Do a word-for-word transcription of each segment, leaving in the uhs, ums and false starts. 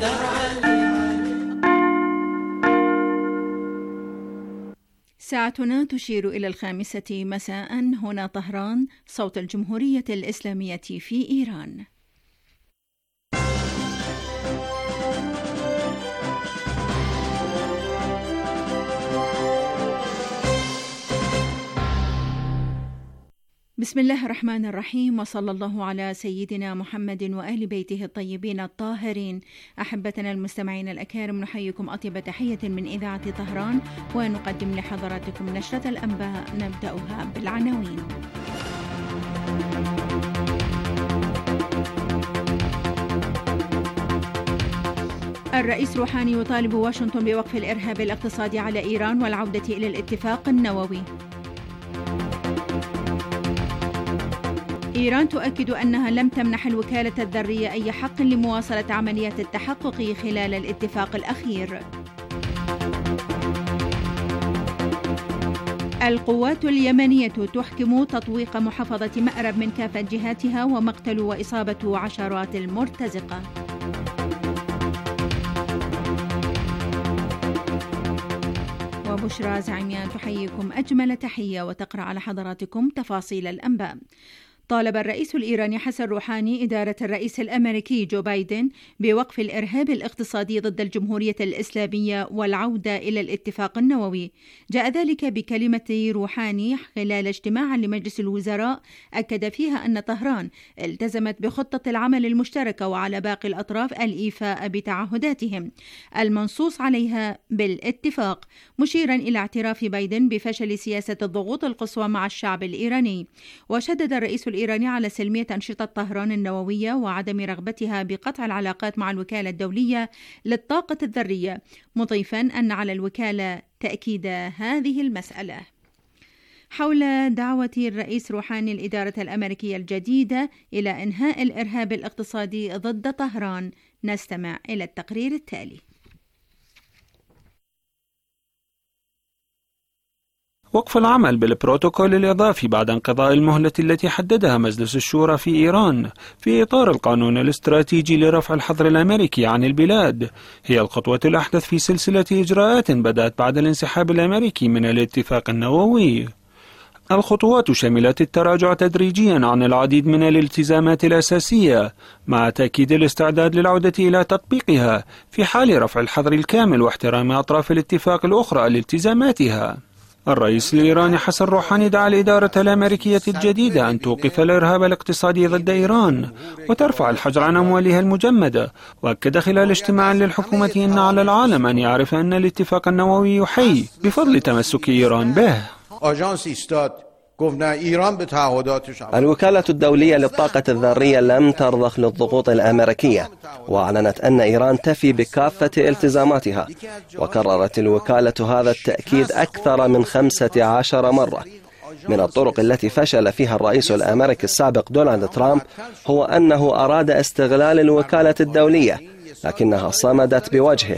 ساعتنا تشير إلى الخامسة مساء هنا طهران، صوت الجمهورية الإسلامية في إيران. بسم الله الرحمن الرحيم، وصلى الله على سيدنا محمد وآل بيته الطيبين الطاهرين. أحبتنا المستمعين الأكارم، نحييكم أطيب تحية من إذاعة طهران، ونقدم لحضراتكم نشرة الأنباء نبدأها بالعناوين. الرئيس روحاني يطالب واشنطن بوقف الإرهاب الاقتصادي على إيران والعودة إلى الاتفاق النووي. إيران تؤكد أنها لم تمنح الوكالة الذرية أي حق لمواصلة عمليات التحقق خلال الاتفاق الأخير. القوات اليمنية تحكم تطويق محافظة مأرب من كافة جهاتها ومقتل وإصابة عشرات المرتزقة. وبشرى زعيميان تحييكم أجمل تحية وتقرأ على حضراتكم تفاصيل الأنباء. طالب الرئيس الإيراني حسن روحاني إدارة الرئيس الأمريكي جو بايدن بوقف الإرهاب الاقتصادي ضد الجمهورية الإسلامية والعودة إلى الاتفاق النووي. جاء ذلك بكلمة روحاني خلال اجتماع لمجلس الوزراء أكد فيها أن طهران التزمت بخطة العمل المشتركة وعلى باقي الأطراف الإيفاء بتعهداتهم المنصوص عليها بالاتفاق، مشيرا إلى اعتراف بايدن بفشل سياسة الضغوط القصوى مع الشعب الإيراني. وشدد الرئيس الإيراني على سلمية أنشطة طهران النووية وعدم رغبتها بقطع العلاقات مع الوكالة الدولية للطاقة الذرية، مضيفا أن على الوكالة تأكيد هذه المسألة. حول دعوة الرئيس روحاني الإدارة الأمريكية الجديدة إلى إنهاء الإرهاب الاقتصادي ضد طهران، نستمع إلى التقرير التالي. وقف العمل بالبروتوكول الإضافي بعد انقضاء المهلة التي حددها مجلس الشورى في إيران في إطار القانون الاستراتيجي لرفع الحظر الأمريكي عن البلاد هي الخطوة الأحدث في سلسلة إجراءات بدأت بعد الانسحاب الأمريكي من الاتفاق النووي. الخطوات شملت التراجع تدريجيا عن العديد من الالتزامات الأساسية مع تأكيد الاستعداد للعودة إلى تطبيقها في حال رفع الحظر الكامل واحترام أطراف الاتفاق الأخرى لالتزاماتها. الرئيس الإيراني حسن روحاني دعا الإدارة الأمريكية الجديدة أن توقف الإرهاب الاقتصادي ضد إيران وترفع الحجر عن أموالها المجمدة، وأكد خلال اجتماع للحكومة أن على العالم أن يعرف أن الاتفاق النووي حي بفضل تمسك إيران به. الوكالة الدولية للطاقة الذرية لم ترضخ للضغوط الأمريكية، وأعلنت أن إيران تفي بكافة التزاماتها، وكررت الوكالة هذا التأكيد أكثر من خمسة عشر مرة. من الطرق التي فشل فيها الرئيس الأمريكي السابق دونالد ترامب هو أنه أراد استغلال الوكالة الدولية، لكنها صمدت بوجهه.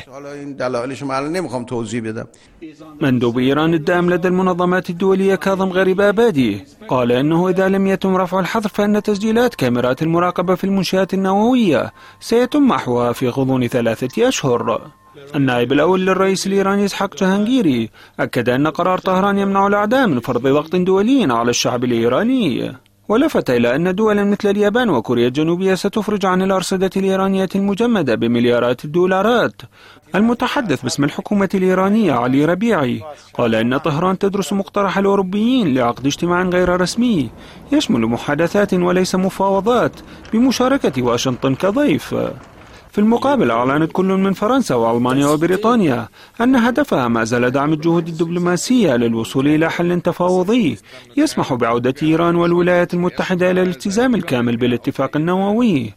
مندوب إيران الدائم لدى المنظمات الدولية كاظم غريبابادي قال إنه إذا لم يتم رفع الحظر فإن تسجيلات كاميرات المراقبة في المنشآت النووية سيتم محوها في غضون ثلاثة أشهر. النائب الأول للرئيس الإيراني إسحاق جهانجيري أكد أن قرار طهران يمنع الأعداء من فرض ضغط دولي على الشعب الإيراني، ولفت إلى أن دولا مثل اليابان وكوريا الجنوبية ستفرج عن الأرصدة الإيرانية المجمدة بمليارات الدولارات. المتحدث باسم الحكومة الإيرانية علي ربيعي قال إن طهران تدرس مقترح الأوروبيين لعقد اجتماع غير رسمي يشمل محادثات وليس مفاوضات بمشاركة واشنطن كضيف. في المقابل أعلنت كل من فرنسا وألمانيا وبريطانيا أن هدفها ما زال دعم الجهود الدبلوماسية للوصول إلى حل تفاوضي يسمح بعودة إيران والولايات المتحدة إلى الالتزام الكامل بالاتفاق النووي.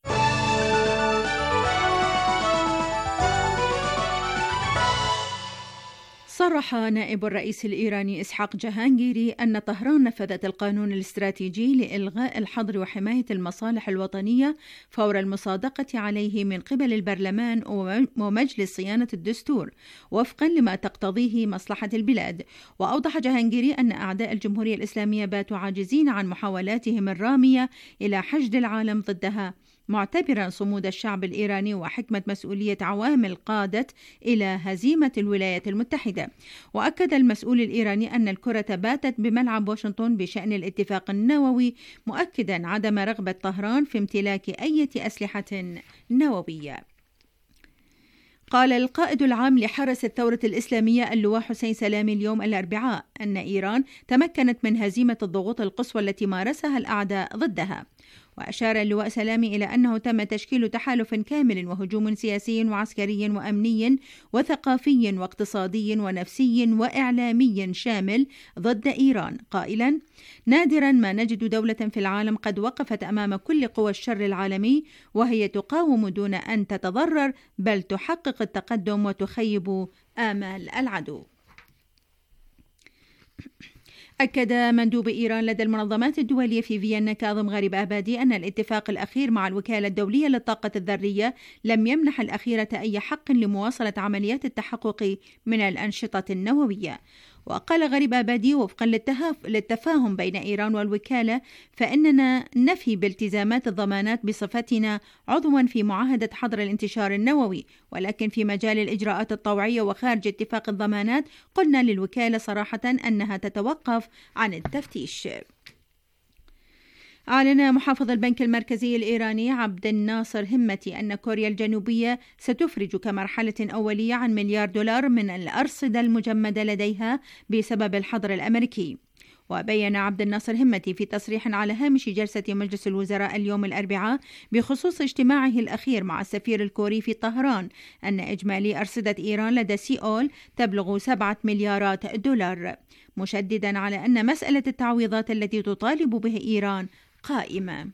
صرح نائب الرئيس الإيراني إسحاق جهانجيري أن طهران نفذت القانون الاستراتيجي لإلغاء الحظر وحماية المصالح الوطنية فور المصادقة عليه من قبل البرلمان ومجلس صيانة الدستور وفقا لما تقتضيه مصلحة البلاد. وأوضح جهانجيري أن أعداء الجمهورية الإسلامية باتوا عاجزين عن محاولاتهم الرامية إلى حشد العالم ضدها معتبرا صمود الشعب الإيراني وحكمة مسؤولية عوامل قادت إلى هزيمة الولايات المتحدة. وأكد المسؤول الإيراني أن الكرة باتت بملعب واشنطن بشأن الاتفاق النووي، مؤكدا عدم رغبة طهران في امتلاك أي أسلحة نووية. قال القائد العام لحرس الثورة الإسلامية اللواء حسين سلامي اليوم الأربعاء أن إيران تمكنت من هزيمة الضغوط القصوى التي مارسها الأعداء ضدها. وأشار اللواء سلامي إلى أنه تم تشكيل تحالف كامل وهجوم سياسي وعسكري وأمني وثقافي واقتصادي ونفسي وإعلامي شامل ضد إيران، قائلا: نادرا ما نجد دولة في العالم قد وقفت أمام كل قوى الشر العالمي وهي تقاوم دون أن تتضرر، بل تحقق التقدم وتخيب آمال العدو. أكد مندوب إيران لدى المنظمات الدولية في فيينا كاظم غريب آبادي أن الاتفاق الأخير مع الوكالة الدولية للطاقة الذرية لم يمنح الأخيرة أي حق لمواصلة عمليات التحقق من الأنشطة النووية. وقال غريب آبادي: وفقا للتفاهم بين إيران والوكالة فإننا نفي بالتزامات الضمانات بصفتنا عضوا في معاهدة حظر الانتشار النووي، ولكن في مجال الإجراءات الطوعية وخارج اتفاق الضمانات قلنا للوكالة صراحة أنها تتوقف عن التفتيش. أعلن محافظ البنك المركزي الإيراني عبد الناصر همتي أن كوريا الجنوبية ستفرج كمرحلة أولية عن مليار دولار من الأرصدة المجمدة لديها بسبب الحظر الأمريكي. وبين عبد الناصر همتي في تصريح على هامش جلسة مجلس الوزراء اليوم الأربعاء بخصوص اجتماعه الأخير مع السفير الكوري في طهران أن إجمالي أرصدة إيران لدى سيول تبلغ سبعة مليارات دولار، مشددا على أن مسألة التعويضات التي تطالب به إيران قائمة.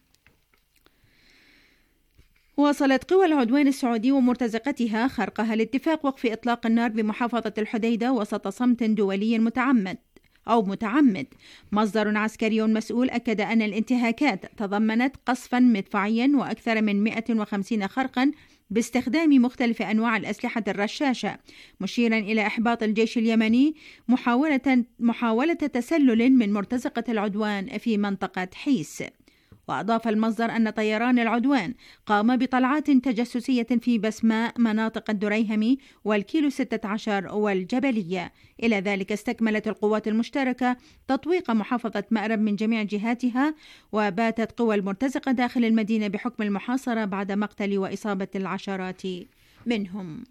واصلت قوى العدوان السعودي ومرتزقتها خرقها لاتفاق وقف إطلاق النار بمحافظة الحديدة وسط صمت دولي متعمد أو متعمد. مصدر عسكري مسؤول أكد أن الانتهاكات تضمنت قصفا مدفعيا وأكثر من مئة وخمسين خرقا باستخدام مختلف أنواع الأسلحة الرشاشة، مشيرا إلى إحباط الجيش اليمني محاولة محاولة تسلل من مرتزقة العدوان في منطقة حيس. وأضاف المصدر أن طيران العدوان قام بطلعات تجسسية في بسماء مناطق الدريهمي والكيلو ستة عشر والجبلية. إلى ذلك استكملت القوات المشتركة تطويق محافظة مأرب من جميع جهاتها، وباتت قوى المرتزقة داخل المدينة بحكم المحاصرة بعد مقتل وإصابة العشرات منهم.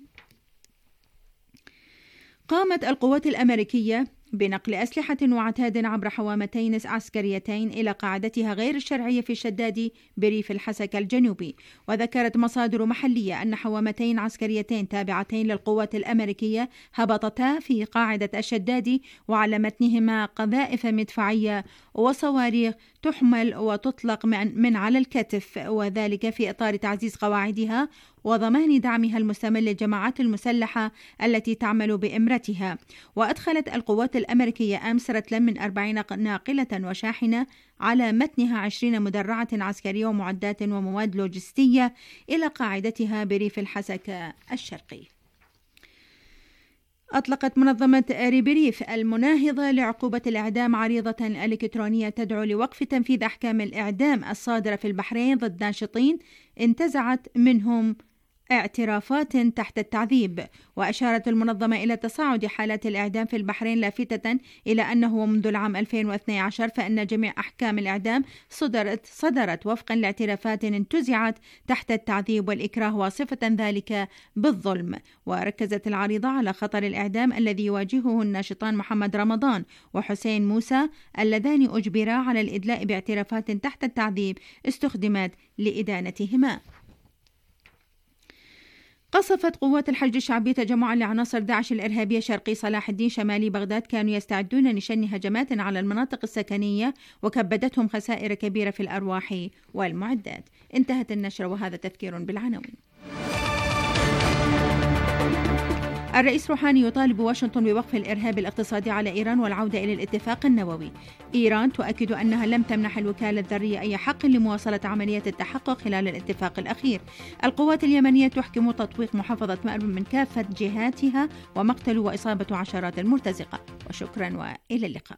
قامت القوات الأمريكية بنقل أسلحة وعتاد عبر حوامتين عسكريتين إلى قاعدتها غير الشرعية في الشدادي بريف الحسكة الجنوبي. وذكرت مصادر محلية أن حوامتين عسكريتين تابعتين للقوات الأمريكية هبطتا في قاعدة الشدادي وعلى متنهما قذائف مدفعية وصواريخ تحمل وتطلق من على الكتف، وذلك في إطار تعزيز قواعدها وضمان دعمها المستمر للجماعات المسلحة التي تعمل بإمرتها. وأدخلت القوات الأمريكية أمس رتلا من أربعين ناقلة وشاحنة على متنها عشرين مدرعة عسكرية ومعدات ومواد لوجستية إلى قاعدتها بريف الحسكة الشرقي. أطلقت منظمة ريبريف المناهضة لعقوبة الإعدام عريضة إلكترونية تدعو لوقف تنفيذ أحكام الإعدام الصادرة في البحرين ضد ناشطين انتزعت منهم اعترافات تحت التعذيب. وأشارت المنظمة إلى تصاعد حالات الإعدام في البحرين، لافتة إلى أنه منذ العام ألفين واثني عشر فإن جميع أحكام الإعدام صدرت صدرت وفقا لاعترافات انتزعت تحت التعذيب والإكراه، واصفة ذلك بالظلم. وركزت العريضة على خطر الإعدام الذي يواجهه الناشطان محمد رمضان وحسين موسى اللذان أجبرا على الإدلاء باعترافات تحت التعذيب استخدمت لإدانتهما. قصفت قوات الحشد الشعبي تجمعا لعناصر داعش الإرهابية شرقي صلاح الدين شمالي بغداد كانوا يستعدون لشن هجمات على المناطق السكنية وكبدتهم خسائر كبيرة في الأرواح والمعدات. انتهت النشرة وهذا تذكير بالعناوين. الرئيس روحاني يطالب واشنطن بوقف الإرهاب الاقتصادي على إيران والعودة إلى الاتفاق النووي. إيران تؤكد أنها لم تمنح الوكالة الذرية أي حق لمواصلة عملية التحقق خلال الاتفاق الأخير. القوات اليمنية تحكم تطويق محافظة مأرب من كافة جهاتها ومقتل وإصابة عشرات المرتزقة. وشكرا وإلى اللقاء.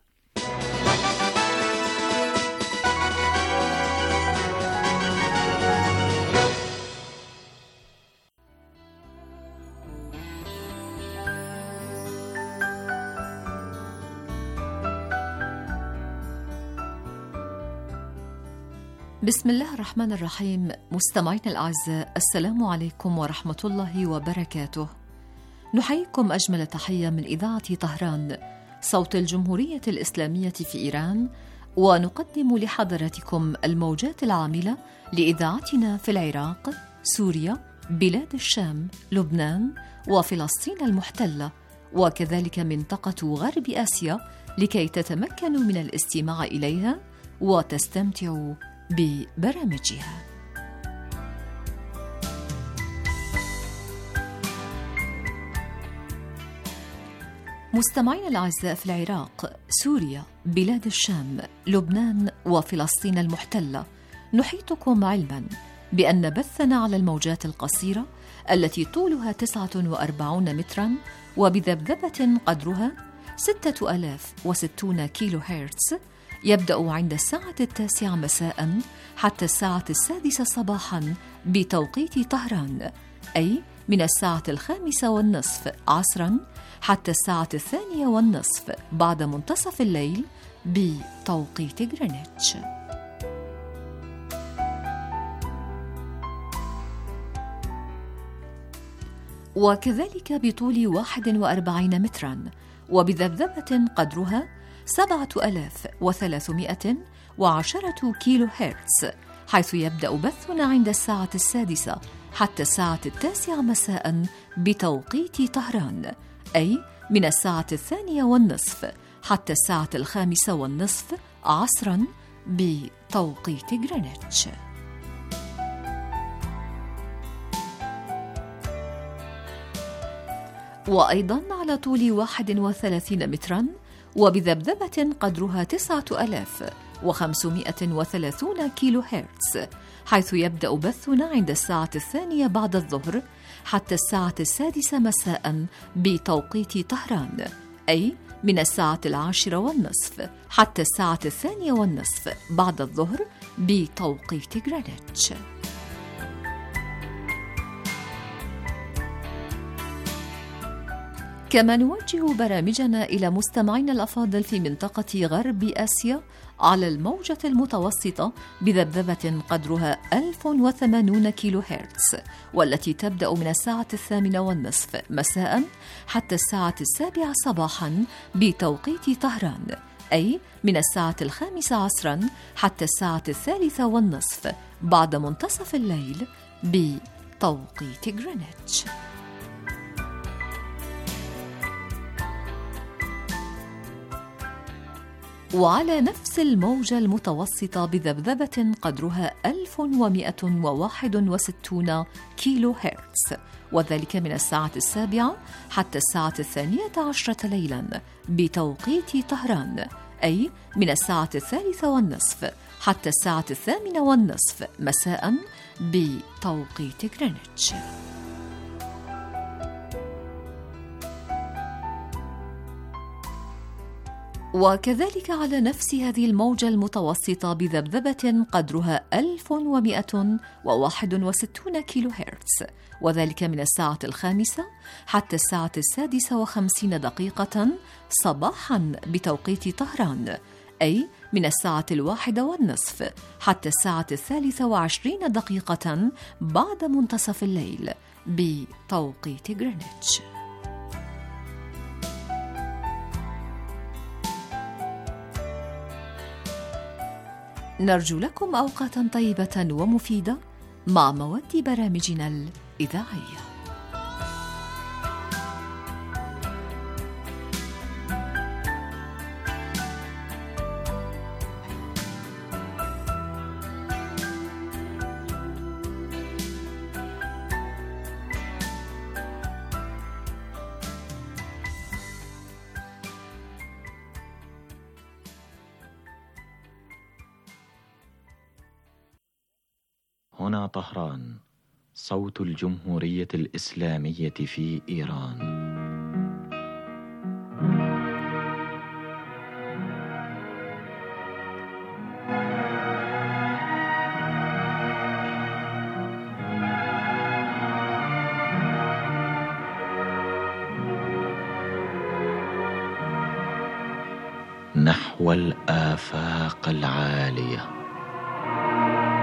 بسم الله الرحمن الرحيم. مستمعينا الأعزاء، السلام عليكم ورحمة الله وبركاته. نحييكم أجمل تحية من إذاعة طهران، صوت الجمهورية الإسلامية في إيران، ونقدم لحضراتكم الموجات العاملة لإذاعتنا في العراق، سوريا، بلاد الشام، لبنان، وفلسطين المحتلة، وكذلك منطقة غرب آسيا، لكي تتمكنوا من الاستماع إليها وتستمتعوا ببرامجها. مستمعينا الأعزاء، في العراق، سوريا، بلاد الشام، لبنان، وفلسطين المحتلة، نحيطكم علما بأن بثنا على الموجات القصيرة التي طولها تسعة وأربعين مترا وبذبذبة قدرها ستة آلاف وستون كيلو هرتز يبدأ عند الساعة التاسعة مساء حتى الساعة السادسة صباحا بتوقيت طهران، أي من الساعة الخامسة والنصف عصرا حتى الساعة الثانية والنصف بعد منتصف الليل بتوقيت غرينتش. وكذلك بطول واحد وأربعين مترا وبذبذبة قدرها سبعة آلاف وثلاثمائة وعشرة كيلو هرتز، حيث يبدأ بثنا عند الساعة السادسة حتى الساعة التاسعة مساء بتوقيت طهران، أي من الساعة الثانية والنصف حتى الساعة الخامسة والنصف عصرا بتوقيت غرينتش. وأيضا على طول واحد وثلاثين مترا وبذبذبة قدرها تسعة آلاف وخمسمائة وثلاثون كيلو هرتز، حيث يبدأ بثنا عند الساعة الثانية بعد الظهر حتى الساعة السادسة مساء بتوقيت طهران، أي من الساعة العاشرة والنصف حتى الساعة الثانية والنصف بعد الظهر بتوقيت غرينتش. كما نوجه برامجنا إلى مستمعينا الأفاضل في منطقة غرب آسيا على الموجة المتوسطة بذبذبة قدرها ألف وثمانين كيلو هرتز، والتي تبدأ من الساعة الثامنة والنصف مساء حتى الساعة السابعة صباحا بتوقيت طهران، أي من الساعة الخامسة عصرا حتى الساعة الثالثة والنصف بعد منتصف الليل بتوقيت غرينتش. وعلى نفس الموجة المتوسطة بذبذبة قدرها ألف ومائة وواحد وستين كيلو هرتز، وذلك من الساعة السابعة حتى الساعة الثانية عشرة ليلا بتوقيت طهران، أي من الساعة الثالثة والنصف حتى الساعة الثامنة والنصف مساء بتوقيت غرينتش. وكذلك على نفس هذه الموجة المتوسطة بذبذبة قدرها ألف ومائة وواحد وستين كيلو هرتز، وذلك من الساعة الخامسة حتى الساعة السادسة وخمسين دقيقة صباحا بتوقيت طهران، أي من الساعة الواحدة والنصف حتى الساعة الثالثة وعشرين دقيقة بعد منتصف الليل بتوقيت غرينتش. نرجو لكم أوقاتا طيبة ومفيدة مع مواد برامجنا الإذاعية. هنا طهران، صوت الجمهورية الإسلامية في إيران. نحو الآفاق العالية.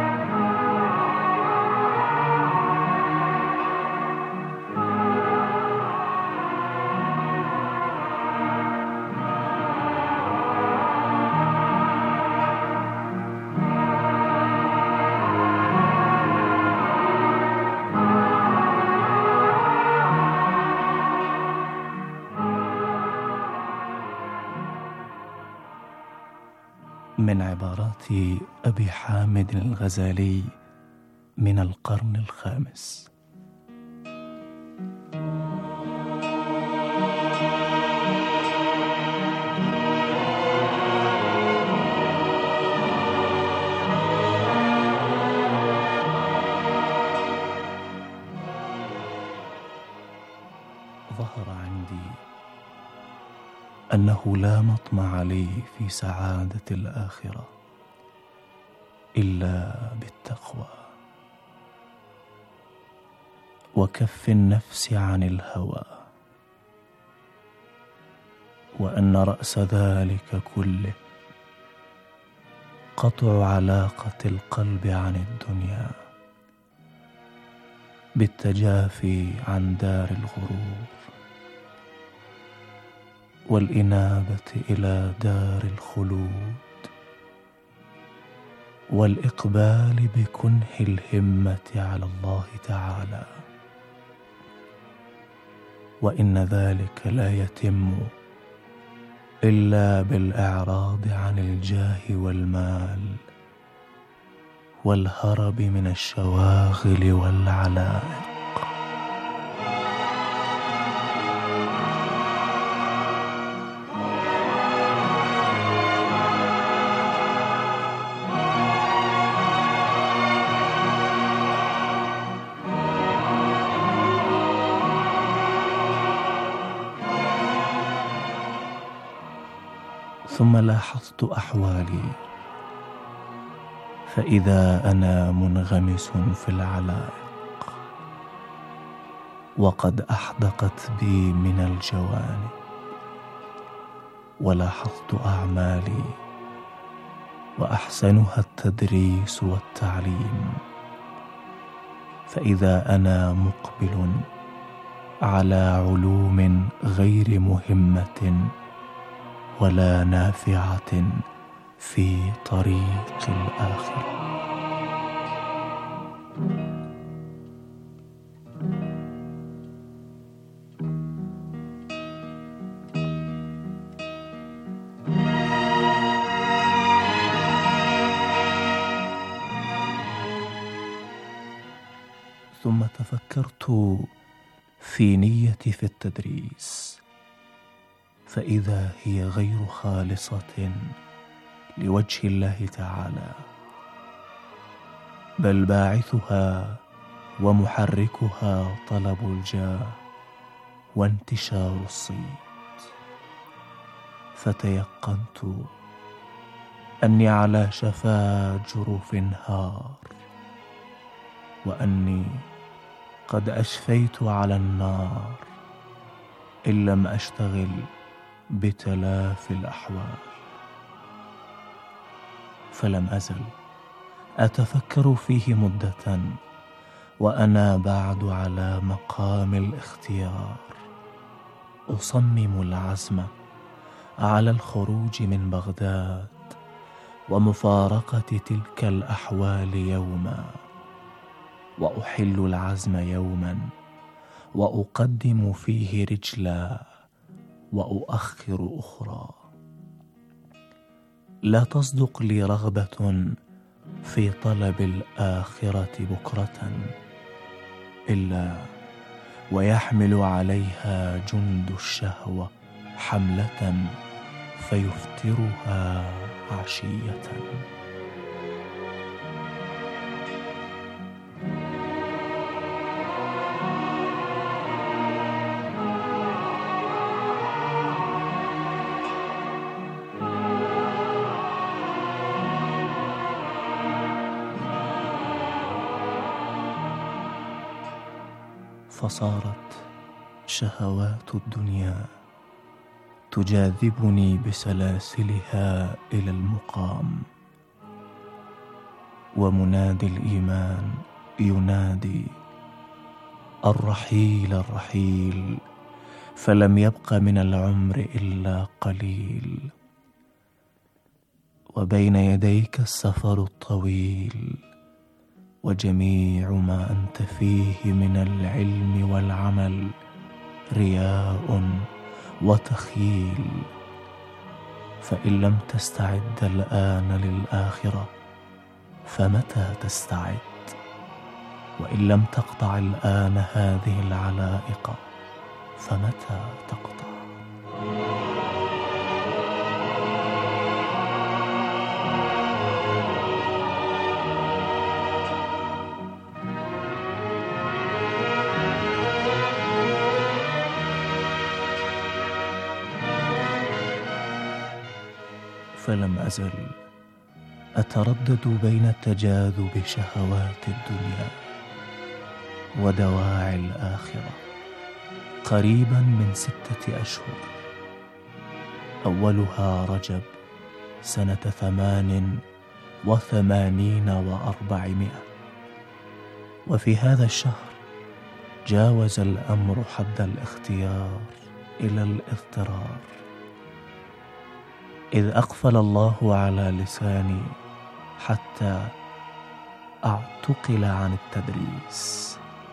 من عبارات أبي حامد الغزالي من القرن الخامس. ظهر عندي أنه لا مطمع لي في سعادة الآخرة إلا بالتقوى وكف النفس عن الهوى، وأن رأس ذلك كله قطع علاقة القلب عن الدنيا بالتجافي عن دار الغرور والإنابة إلى دار الخلود والإقبال بكنه الهمة على الله تعالى، وإن ذلك لا يتم إلا بالإعراض عن الجاه والمال والهرب من الشواغل والعلائق. ثم لاحظت أحوالي، فإذا أنا منغمس في العلائق وقد أحدقت بي من الجوانب، ولاحظت أعمالي وأحسنها التدريس والتعليم، فإذا أنا مقبل على علوم غير مهمة ولا نافعة في طريق الآخرة. ثم تفكرت في نيتي في التدريس، فإذا هي غير خالصة لوجه الله تعالى، بل باعثها ومحركها طلب الجاه وانتشار الصيت. فتيقنت أني على شفا جرف هار، وأني قد أشفيت على النار إن لم أشتغل بتلافي الأحوال. فلم أزل أتفكر فيه مدة وأنا بعد على مقام الاختيار، أصمم العزم على الخروج من بغداد ومفارقة تلك الأحوال يوما، وأحل العزم يوما وأقدم فيه رجلا وأؤخر أخرى. لا تصدق لي رغبة في طلب الآخرة بكرة إلا ويحمل عليها جند الشهوة حملة فيفترها عشية. فصارت شهوات الدنيا تجاذبني بسلاسلها إلى المقام، ومنادي الإيمان ينادي الرحيل الرحيل، فلم يبق من العمر إلا قليل، وبين يديك السفر الطويل، وجميع ما أنت فيه من العلم والعمل رياء وتخييل. فإن لم تستعد الآن للآخرة فمتى تستعد؟ وإن لم تقطع الآن هذه العلائق فمتى تقطع؟ فلم أزل أتردد بين تجاذب شهوات الدنيا ودواعي الآخرة قريبا من ستة أشهر، أولها رجب سنة ثمان وثمانين وأربعمائة، وفي هذا الشهر جاوز الأمر حد الاختيار إلى الاضطرار، إذ أقفل الله على لساني حتى أعتقل عن التدريس،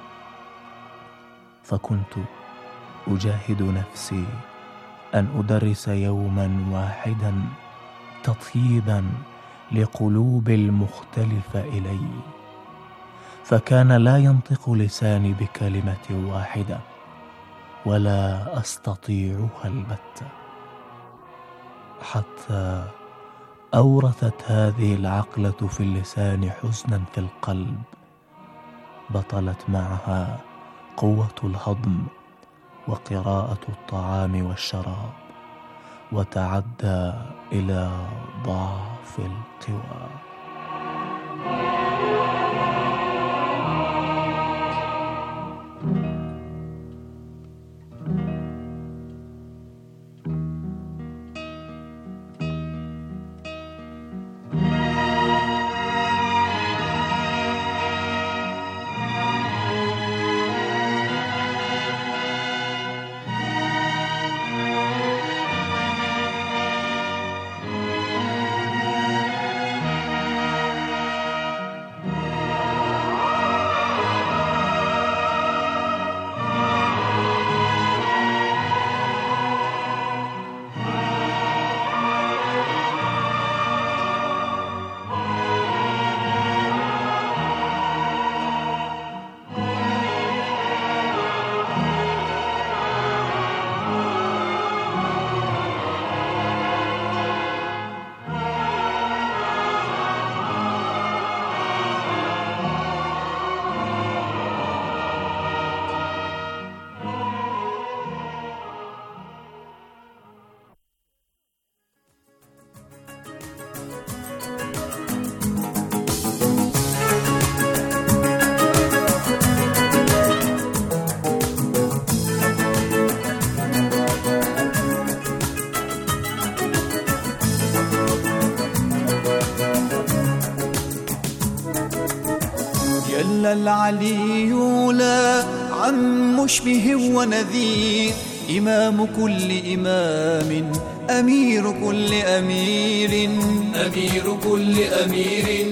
فكنت أجاهد نفسي أن أدرس يوما واحدا تطييبا لقلوب المختلفة إلي، فكان لا ينطق لساني بكلمة واحدة ولا أستطيعها البتة، حتى أورثت هذه العقلة في اللسان حزنا في القلب، بطلت معها قوة الهضم وقراءة الطعام والشراب، وتعدى إلى ضعف القوى. العلي لا عن مشبه ونذير، إمام كل إمام، أمير كل أمير، أمير كل أمير،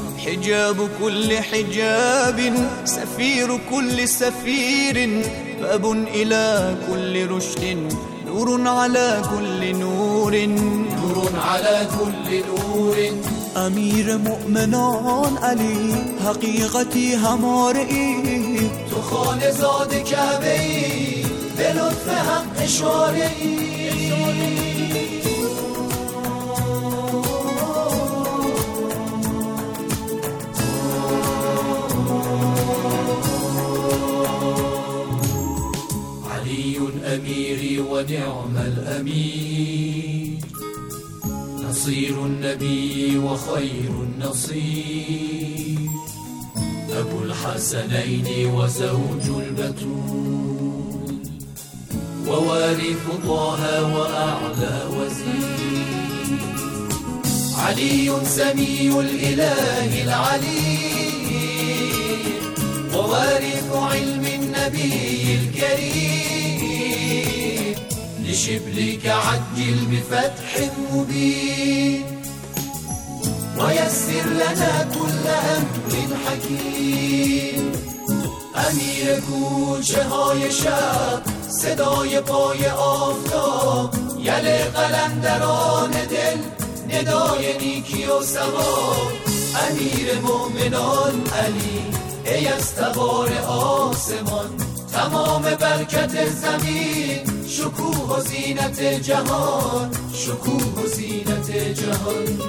حجاب كل حجاب، سفير كل سفير، باب إلى كل رشد، نور على كل نور، نور على كل نور. امیر مؤمنان علی حقیقتی همارئی، تو خانه زاد کعبه‌ای به لطف هم اشاره‌ای. علی امیری و نعم الامیر، نصير النبي وخير النصير، أبو الحسنين وزوج البتول، ووارث طه وأعلى وزير. علي سمي الإله العليم، ووارث علم النبي الكريم، لشبلك عجل بفتح مبين، ويسر لنا كل أمر حکیم. امیر کوچه های شب، صدای پای آفتاب، یل قلندران دل ندای نیکی و سوار امیر مومنان علی ای از تبار آسمان تمام برکت زمین شکوه و زینت جهان شکوه و زینت جهان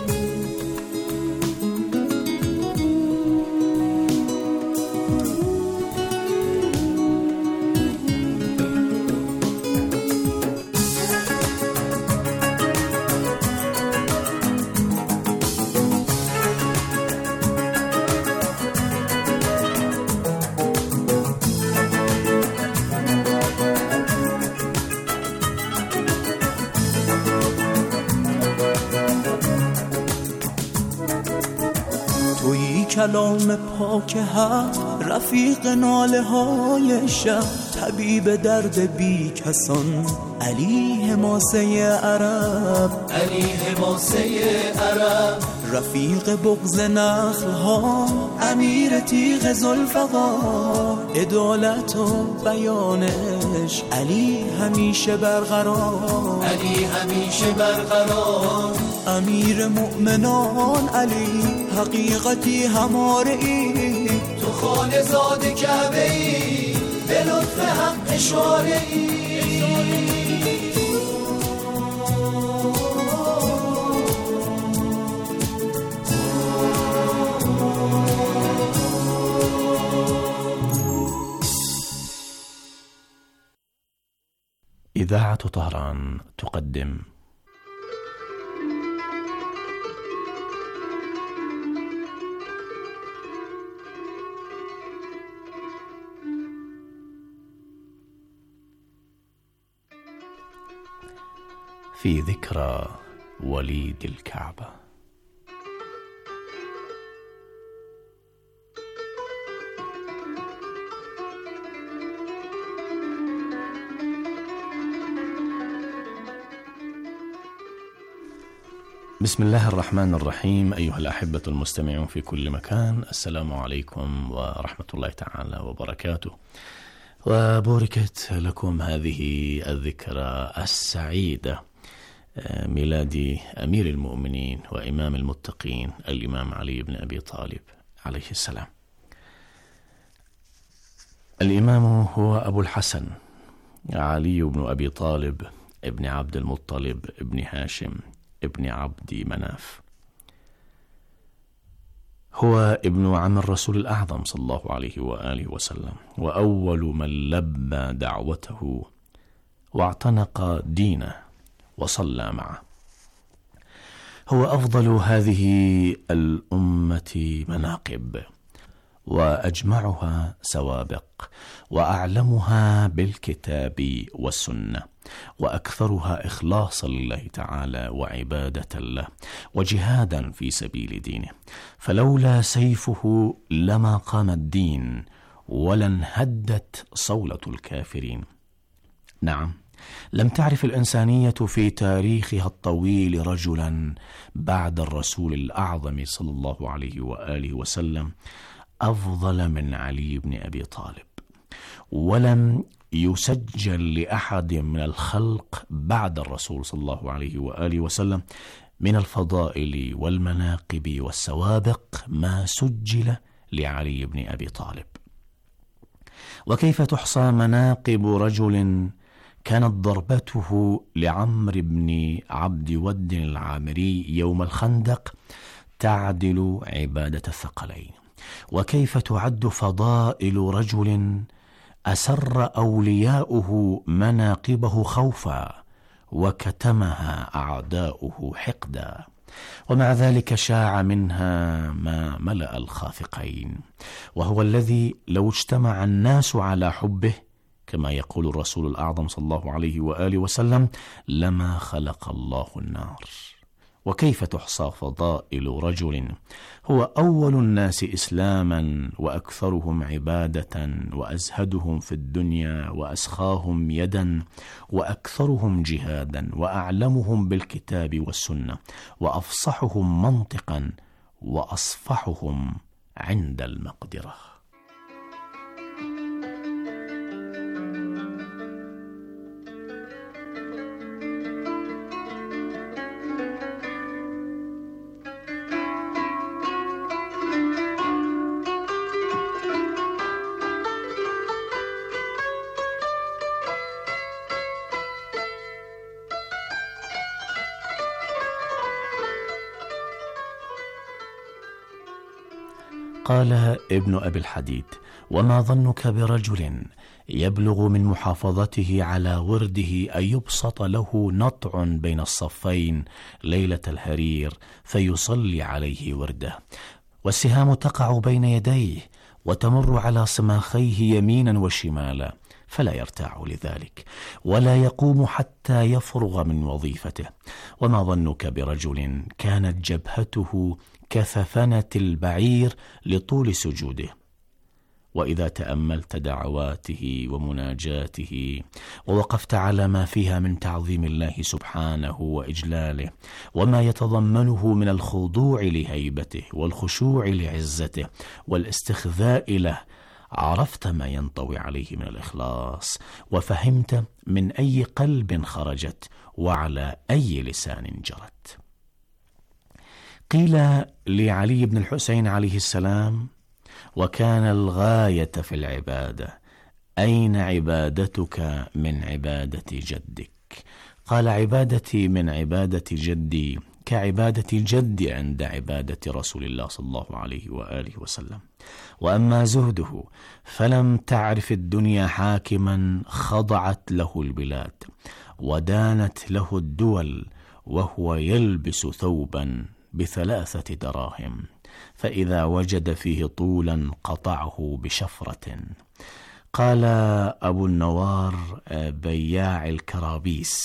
کلام پاک حق رفیق ناله های شب طبیب درد بی کسان علی حماسه عرب علی حماسه عرب رفیق بغض نخل ها امیر تیغ ذوالفقار عدالت و بیانش علی همیشه برقرار علی همیشه برقرار امیر مؤمنان علی حقیقتی هماره ای تو خانه زاد کعبه ای به لطف هم اشاره ای إذاعة طهران تقدم في ذكرى وليد الكعبة. بسم الله الرحمن الرحيم. أيها الأحبة المستمعون في كل مكان، السلام عليكم ورحمة الله تعالى وبركاته، وبوركت لكم هذه الذكرى السعيدة، ميلاد أمير المؤمنين وإمام المتقين الإمام علي بن أبي طالب عليه السلام. الإمام هو أبو الحسن علي بن أبي طالب ابن عبد المطلب ابن هاشم ابن عبد مناف، هو ابن عم الرسول الأعظم صلى الله عليه وآله وسلم، وأول من لبى دعوته واعتنق دينه وصلى معه. هو أفضل هذه الأمة مناقب وأجمعها سوابق وأعلمها بالكتاب والسنة وأكثرها إخلاصا لله تعالى وعبادة له وجهادا في سبيل دينه، فلولا سيفه لما قام الدين ولا انهدت صولة الكافرين. نعم، لم تعرف الإنسانية في تاريخها الطويل رجلا بعد الرسول الأعظم صلى الله عليه وآله وسلم أفضل من علي بن أبي طالب، ولم يسجل لأحد من الخلق بعد الرسول صلى الله عليه وآله وسلم من الفضائل والمناقب والسوابق ما سجل لعلي بن أبي طالب. وكيف تحصى مناقب رجل كانت ضربته لعمرو بن عبد ود العامري يوم الخندق تعدل عبادة الثقلين، وكيف تعد فضائل رجل أسر أولياؤه مناقبه خوفا وكتمها أعداؤه حقدا، ومع ذلك شاع منها ما ملأ الخافقين، وهو الذي لو اجتمع الناس على حبه كما يقول الرسول الأعظم صلى الله عليه وآله وسلم لما خلق الله النار. وكيف تحصى فضائل رجل هو أول الناس إسلاما وأكثرهم عبادة وأزهدهم في الدنيا وأسخاهم يدا وأكثرهم جهادا وأعلمهم بالكتاب والسنة وأفصحهم منطقا وأصفحهم عند المقدرة. قال ابن أبي الحديد: وما ظنك برجل يبلغ من محافظته على ورده أن يبسط له نطع بين الصفين ليلة الهرير فيصلي عليه ورده، والسهام تقع بين يديه وتمر على صماخيه يمينا وشمالا، فلا يرتاع لذلك ولا يقوم حتى يفرغ من وظيفته. وما ظنك برجل كانت جبهته كثفنة البعير لطول سجوده، وإذا تأملت دعواته ومناجاته ووقفت على ما فيها من تعظيم الله سبحانه وإجلاله وما يتضمنه من الخضوع لهيبته والخشوع لعزته والاستخذاء له، عرفت ما ينطوي عليه من الإخلاص، وفهمت من أي قلب خرجت وعلى أي لسان جرت. قيل لعلي بن الحسين عليه السلام: وكان الغاية في العبادة، أين عبادتك من عبادة جدك؟ قال: عبادتي من عبادة جدي كعبادة الجد عند عبادة رسول الله صلى الله عليه وآله وسلم. وأما زهده فلم تعرف الدنيا حاكما خضعت له البلاد ودانت له الدول، وهو يلبس ثوبا بثلاثة دراهم، فإذا وجد فيه طولا قطعه بشفرة. قال أبو النوار بياع الكرابيس: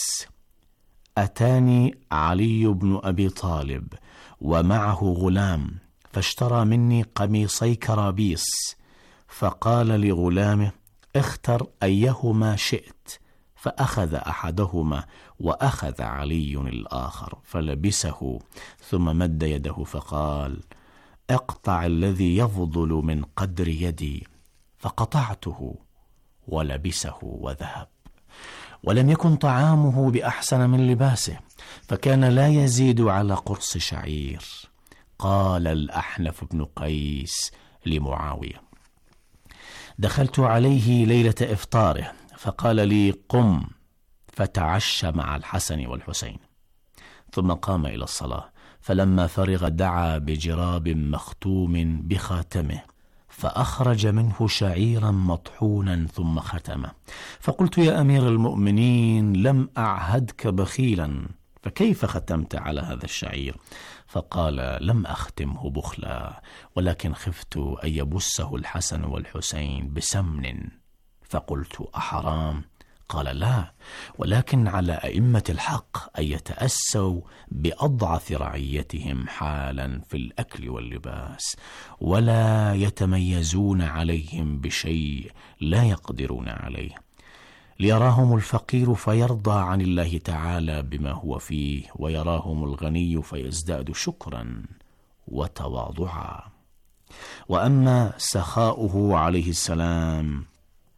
أتاني علي بن أبي طالب ومعه غلام، فاشترى مني قميصي كرابيس، فقال لغلامه: اختر أيهما شئت، فأخذ أحدهما وأخذ علي الآخر فلبسه، ثم مد يده فقال: اقطع الذي يفضل من قدر يدي، فقطعته ولبسه وذهب. ولم يكن طعامه بأحسن من لباسه، فكان لا يزيد على قرص شعير. قال الأحنف بن قيس لمعاوية: دخلت عليه ليلة إفطاره فقال لي: قم فتعشى مع الحسن والحسين، ثم قام إلى الصلاة، فلما فرغ دعا بجراب مختوم بخاتمه فأخرج منه شعيرا مطحونا ثم ختمه، فقلت: يا أمير المؤمنين، لم أعهدك بخيلا، فكيف ختمت على هذا الشعير؟ فقال: لم أختمه بخلا، ولكن خفت أن يبسه الحسن والحسين بسمن. فقلت: أحرام؟ قال: لا، ولكن على أئمة الحق أن يتأسوا بأضعف رعيتهم حالا في الأكل واللباس، ولا يتميزون عليهم بشيء لا يقدرون عليه، ليراهم الفقير فيرضى عن الله تعالى بما هو فيه، ويراهم الغني فيزداد شكرا وتواضعا. وأما سخاؤه عليه السلام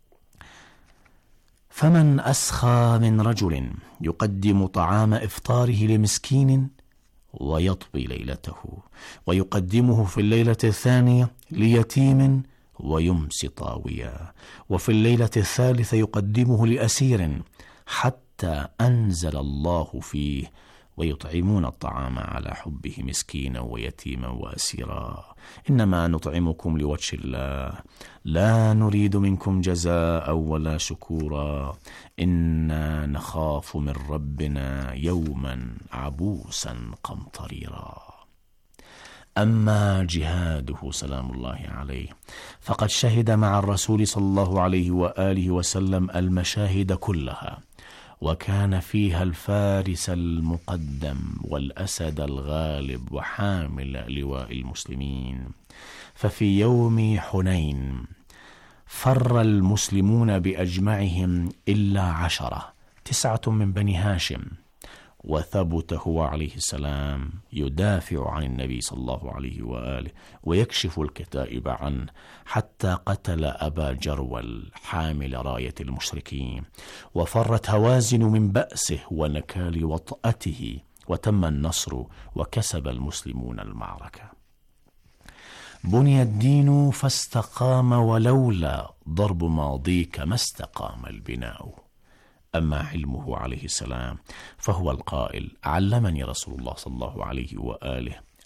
فمن أسخى من رجل يقدم طعام إفطاره لمسكين ويطوي ليلته، ويقدمه في الليلة الثانية ليتيم ويمسي طاويا، وفي الليلة الثالثة يقدمه لأسير، حتى أنزل الله فيه: ويطعمون الطعام على حبه مسكينا ويتيما وأسيرا، إنما نطعمكم لوجه الله لا نريد منكم جزاء ولا شكورا، إنا نخاف من ربنا يوما عبوسا قمطريرا. أما جهاده سلام الله عليه فقد شهد مع الرسول صلى الله عليه وآله وسلم المشاهد كلها، وكان فيها الفارس المقدم والأسد الغالب وحامل لواء المسلمين. ففي يوم حنين فر المسلمون بأجمعهم إلا عشرة، تسعة من بني هاشم، وثبت هو عليه السلام يدافع عن النبي صلى الله عليه وآله ويكشف الكتائب عنه، حتى قتل أبا جرول حامل راية المشركين، وفرت هوازن من بأسه ونكال وطأته، وتم النصر وكسب المسلمون المعركة. بني الدين فاستقام، ولولا ضرب ماضيك ما استقام البناء. أما علمه عليه السلام فهو القائل: علمني رسول الله صلى الله عليه وآله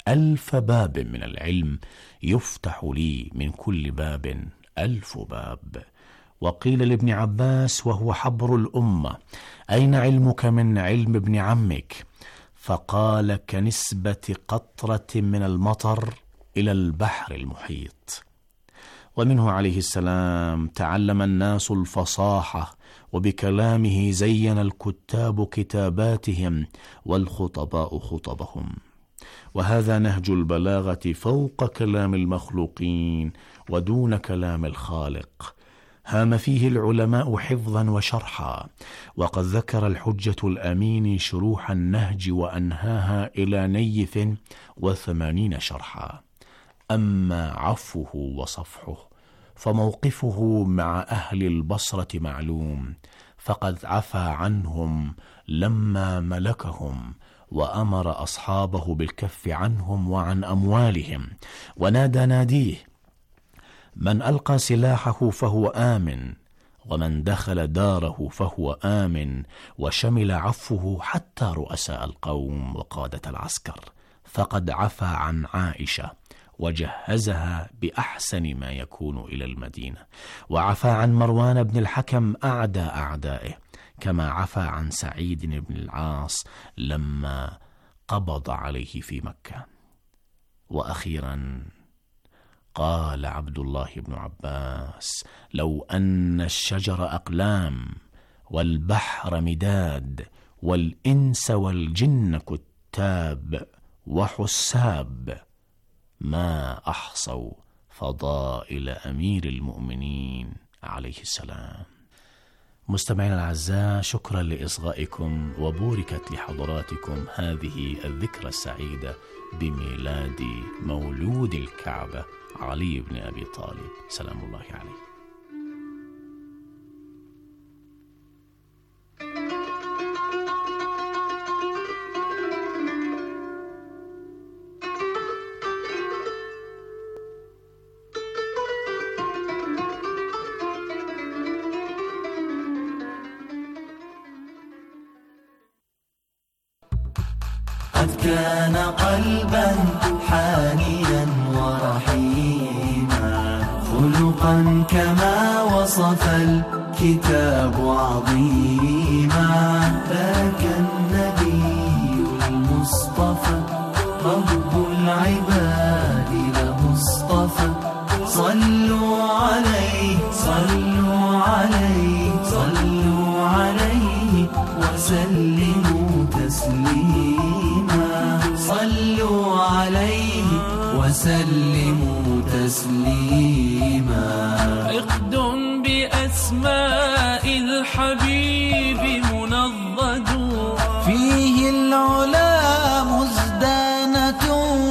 ألف باب من العلم يفتح لي من كل باب ألف باب. وقيل لابن عباس وهو حبر الأمة: أين علمك من علم ابن عمك؟ فقال: كنسبة قطرة من المطر إلى البحر المحيط. ومنه عليه السلام تعلم الناس الفصاحة، وبكلامه زين الكتاب كتاباتهم والخطباء خطبهم. وهذا نهج البلاغة فوق كلام المخلوقين ودون كلام الخالق. هام فيه العلماء حفظا وشرحا، وقد ذكر الحجة الأمين شروح النهج وأنهاها إلى نيف وثمانين شرحا. أما عفوه وصفحه فموقفه مع أهل البصرة معلوم، فقد عفى عنهم لما ملكهم، وأمر أصحابه بالكف عنهم وعن أموالهم، ونادى ناديه: من ألقى سلاحه فهو آمن، ومن دخل داره فهو آمن. وشمل عفوه حتى رؤساء القوم وقادة العسكر، فقد عفى عن عائشة وجهزها بأحسن ما يكون إلى المدينة، وعفى عن مروان بن الحكم أعدى أعدائه، كما عفى عن سعيد بن العاص لما قبض عليه في مكة. وأخيرا قال عبد الله بن عباس: لو أن الشجر أقلام والبحر مداد والإنس والجن كتاب وحساب ما أحصوا فضائل أمير المؤمنين عليه السلام. مستمعين الأعزاء، شكرا لإصغائكم، وبوركت لحضراتكم هذه الذكرى السعيدة بميلاد مولود الكعبة علي بن أبي طالب سلام الله عليه. قد كان قلبا حانيا ورحيما، خلقا كما وصف الكتاب عظيما. ذاك النبي المصطفى رب العباد له اصطفى. صلوا عليه صلوا عليه صلوا عليه وسلموا تسليما. صلوا عليه وسلموا تسليما. عقد بأسماء الحبيب منضد، فيه العلا مزدانة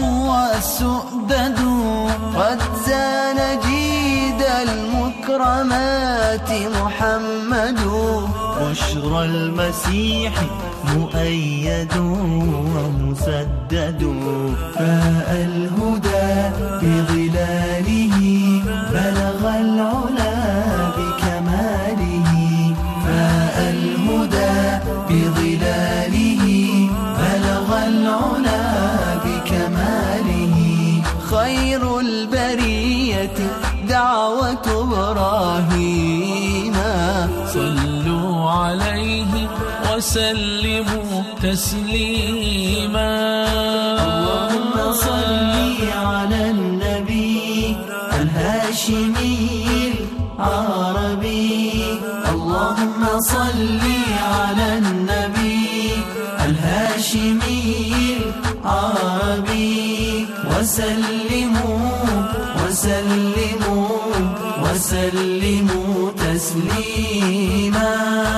والسؤدد. قد زان جيد المكرمات محمد، بشرى المسيح مؤيد ومسدد. فاء الهدى بظلاله بلغ العلا بكماله. فاء الهدى بظلاله بلغ العلا بكماله. خير البرية دعوة إبراهيم. صلوا عليه وسلموا تسليما. اللهم صل على النبي الهاشمي العربي. اللهم صل على النبي الهاشمي العربي. وسلموا وسلموا وسلموا تسليما.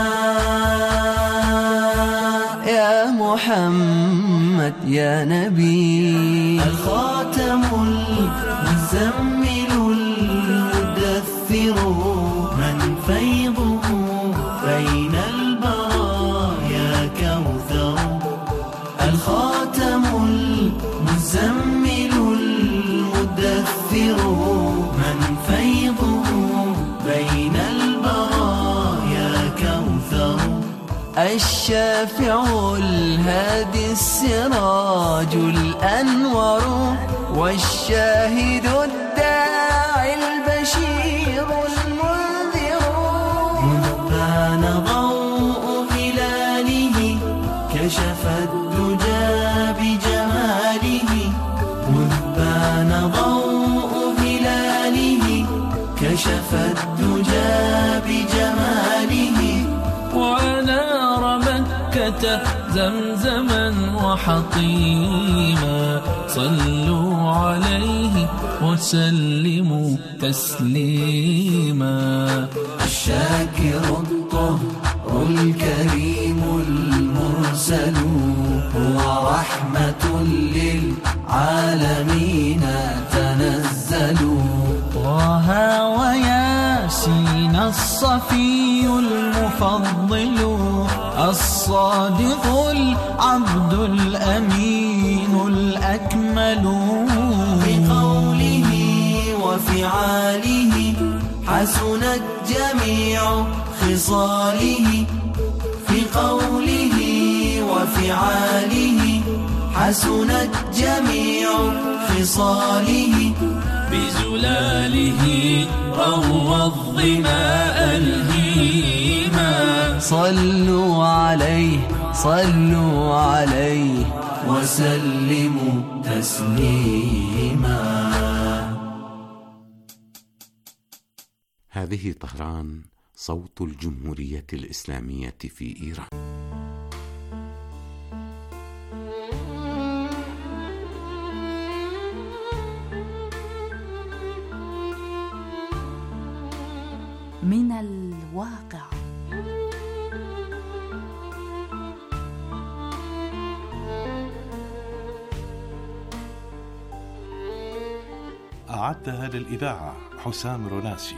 يا محمد يا نبي، الخاتم المزمل المدثر، من فيضه بين البرايا كوثر. الخاتم المزمل المدثر، من فيضه بين البرايا كوثر. الشافع الهادي السراج الأنور والشاهد الداعي البشير المنذر مذ بان ضوء هلاله كشف الدجى بجماله مذ بان ضوء هلاله كشف الدجى بجماله ونار مكة زمزما وحطيما صلوا عليه وسلموا تسليما الشاكر الطهر الكريم المرسل هو رحمة للعالمين تنزلوا طه وياسين الصفي المفضل الصادق العبد الأمين الأكمل بقوله وفعاله حسنت جميع خصاله في قوله وفعاله حسنت جميع خصاله بزلاله روى الظماء الهيما صلوا عليه صلوا عليه وسلموا تسليما. هذه طهران صوت الجمهورية الإسلامية في إيران. من الواقع. أعدها للإذاعة حسام روناسي.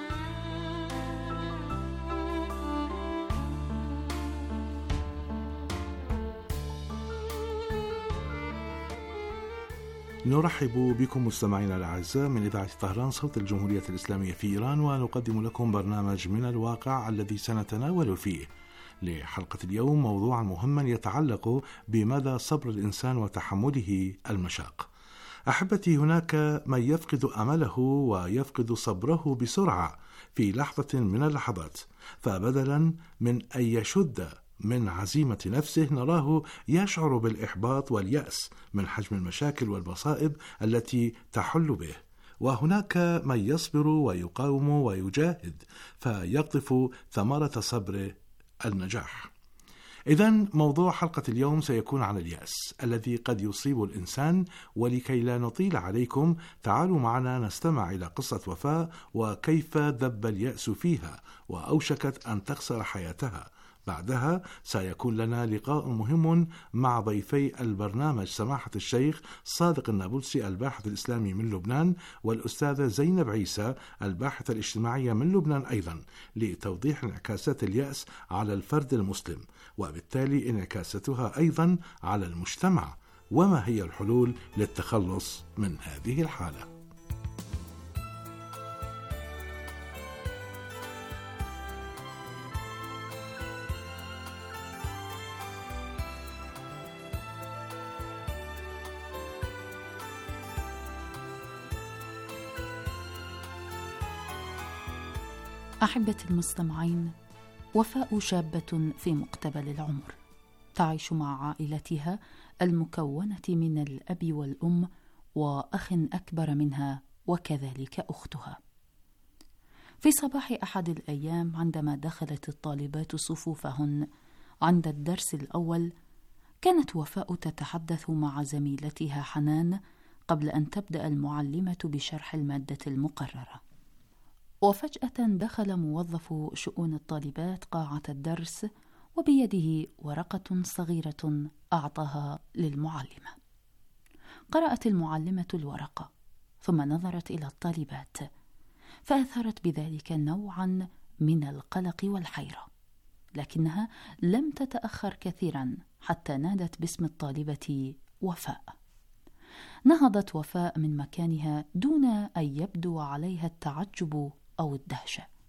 نرحب بكم مستمعينا الأعزاء من إذاعة طهران صوت الجمهورية الإسلامية في إيران، ونقدم لكم برنامج من الواقع الذي سنتناول فيه لحلقة اليوم موضوعا مهما يتعلق بمدى صبر الإنسان وتحمله المشاق. أحبتي، هناك من يفقد أمله ويفقد صبره بسرعة في لحظة من اللحظات، فبدلا من أن يشد من عزيمة نفسه نراه يشعر بالإحباط واليأس من حجم المشاكل والمصائب التي تحل به. وهناك من يصبر ويقاوم ويجاهد فيقطف ثمرة صبره النجاح. إذن موضوع حلقة اليوم سيكون عن اليأس الذي قد يصيب الإنسان، ولكي لا نطيل عليكم تعالوا معنا نستمع إلى قصة وفاء وكيف دب اليأس فيها وأوشكت أن تخسر حياتها. بعدها سيكون لنا لقاء مهم مع ضيفي البرنامج سماحة الشيخ صادق النابلسي الباحث الإسلامي من لبنان، والأستاذة زينب عيسى الباحثة الاجتماعية من لبنان أيضا، لتوضيح انعكاسات اليأس على الفرد المسلم وبالتالي انعكاساتها أيضا على المجتمع، وما هي الحلول للتخلص من هذه الحالة. أحبة المستمعين، وفاء شابة في مقتبل العمر تعيش مع عائلتها المكونة من الأب والأم وأخ أكبر منها وكذلك أختها. في صباح أحد الأيام عندما دخلت الطالبات صفوفهن عند الدرس الأول، كانت وفاء تتحدث مع زميلتها حنان قبل أن تبدأ المعلمة بشرح المادة المقررة. وفجأة دخل موظف شؤون الطالبات قاعة الدرس وبيده ورقة صغيرة أعطاها للمعلمة. قرأت المعلمة الورقة ثم نظرت إلى الطالبات، فأثارت بذلك نوعا من القلق والحيرة، لكنها لم تتأخر كثيرا حتى نادت باسم الطالبة وفاء. نهضت وفاء من مكانها دون أن يبدو عليها التعجب أو الدهشة،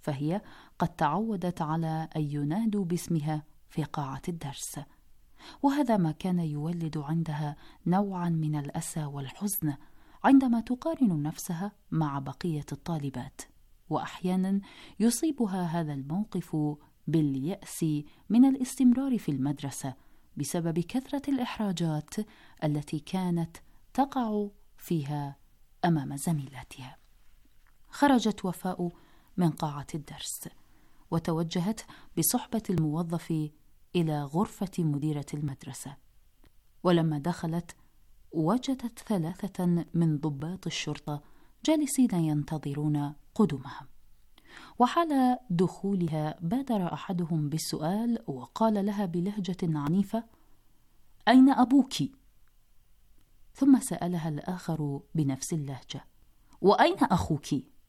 فهي قد تعودت على أن ينادوا باسمها في قاعة الدرس، وهذا ما كان يولد عندها نوعا من الأسى والحزن عندما تقارن نفسها مع بقية الطالبات، وأحيانا يصيبها هذا الموقف باليأس من الاستمرار في المدرسة بسبب كثرة الإحراجات التي كانت تقع فيها أمام زميلاتها. خرجت وفاء من قاعة الدرس وتوجهت بصحبة الموظف إلى غرفة مديرة المدرسة، ولما دخلت وجدت ثلاثة من ضباط الشرطة جالسين ينتظرون قدومها، وحال دخولها بادر أحدهم بالسؤال وقال لها بلهجة عنيفة: أين أبوك؟ ثم سألها الآخر بنفس اللهجة: وأين أخوك؟